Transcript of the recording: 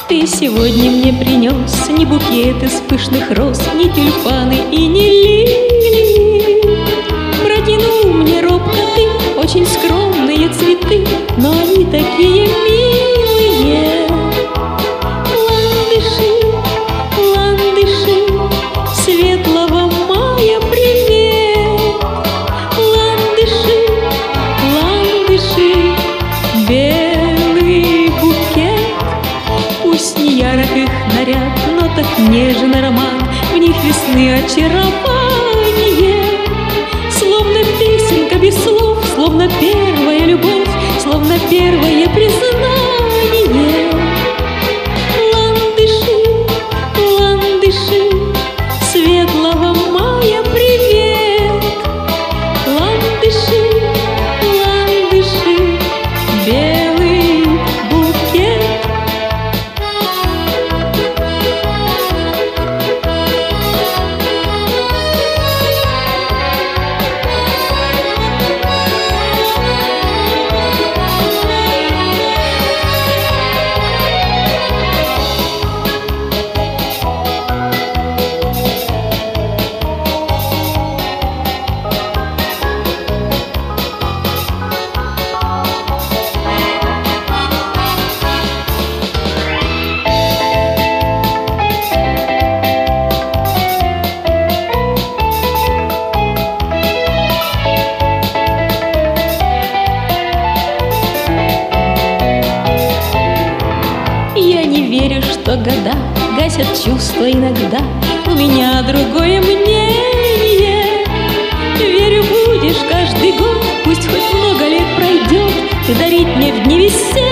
Ты сегодня мне принес не букет из пышных роз, не тюльпаны и не лилии. Протянул мне робко ты очень скромные цветы, но они такие милые. Ландыши, ландыши, светлого мая привет. Ландыши, ландыши, белый букет. Пусть не ярок их наряд, но так нежен роман, в них весны очарование. Словно песенка без слов, словно первая любовь, словно первое признание. Ландыши, ландыши, светлого мая привет. Ландыши, ландыши, белый букет. Я не верю, что года гасят чувства иногда. У меня другое мнение. Верю, будешь каждый год, пусть хоть много лет пройдет, ты дарить мне в дни веселья